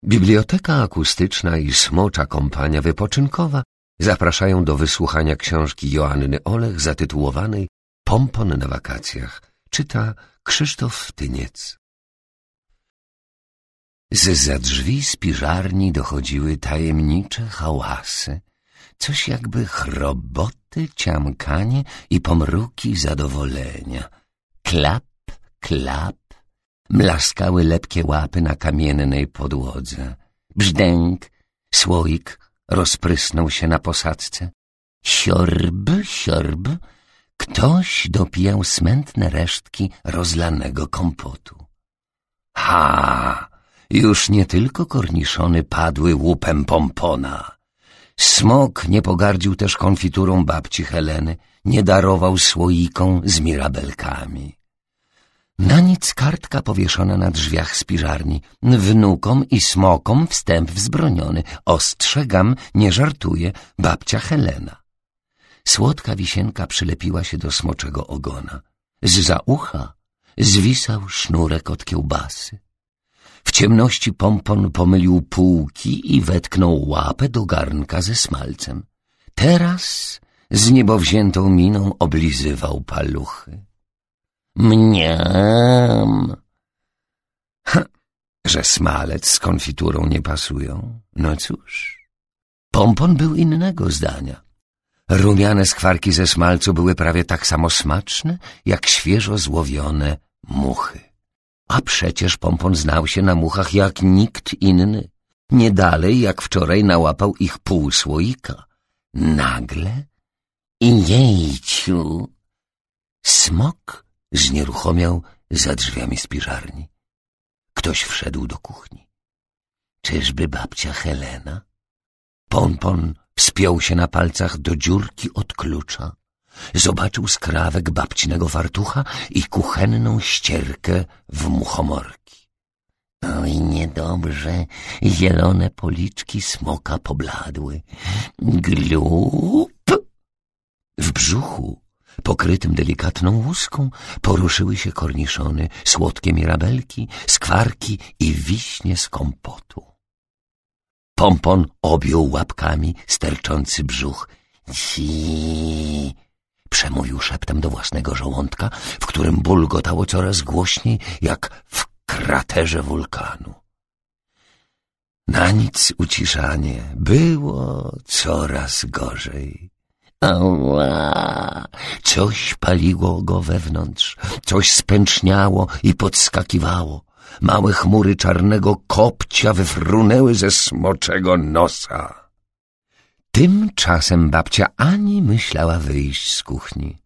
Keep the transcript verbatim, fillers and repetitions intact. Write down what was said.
Biblioteka akustyczna i Smocza Kompania Wypoczynkowa zapraszają do wysłuchania książki Joanny Olech zatytułowanej Pompon na wakacjach. Czyta Krzysztof Tyniec. Zza drzwi spiżarni dochodziły tajemnicze hałasy, coś jakby chroboty, ciamkanie i pomruki zadowolenia. Klap, klap, mlaskały lepkie łapy na kamiennej podłodze. Brzdęk, słoik rozprysnął się na posadzce. Siorb, siorb, ktoś dopijał smętne resztki rozlanego kompotu. Ha! Już nie tylko korniszony padły łupem Pompona. Smok nie pogardził też konfiturą babci Heleny, nie darował słoikom z mirabelkami. Na nic kartka powieszona na drzwiach spiżarni. Wnukom i smokom wstęp wzbroniony. Ostrzegam, nie żartuję, babcia Helena. Słodka wisienka przylepiła się do smoczego ogona. Zza ucha zwisał sznurek od kiełbasy. W ciemności Pompon pomylił półki i wetknął łapę do garnka ze smalcem. Teraz z niebowziętą miną oblizywał paluchy. Mniam! Ha, że smalec z konfiturą nie pasują. No cóż, Pompon był innego zdania. Rumiane skwarki ze smalcu były prawie tak samo smaczne, jak świeżo złowione muchy. A przecież Pompon znał się na muchach jak nikt inny. Nie dalej jak wczoraj nałapał ich pół słoika. Nagle i jejciu! Smok znieruchomiał za drzwiami spiżarni. Ktoś wszedł do kuchni. Czyżby babcia Helena? Pompon wspiął się na palcach do dziurki od klucza. Zobaczył skrawek babcinego fartucha i kuchenną ścierkę w muchomorki. Oj, niedobrze, zielone policzki smoka pobladły. Glup! W brzuchu, pokrytym delikatną łuską, poruszyły się korniszony, słodkie mirabelki, skwarki i wiśnie z kompotu. Pompon objął łapkami sterczący brzuch. Ci... Przemówił szeptem do własnego żołądka, w którym bulgotało coraz głośniej, jak w kraterze wulkanu. Na nic uciszanie, było coraz gorzej. Ała! Coś paliło go wewnątrz, coś spęczniało i podskakiwało. Małe chmury czarnego kopcia wyfrunęły ze smoczego nosa. Tymczasem babcia ani myślała wyjść z kuchni.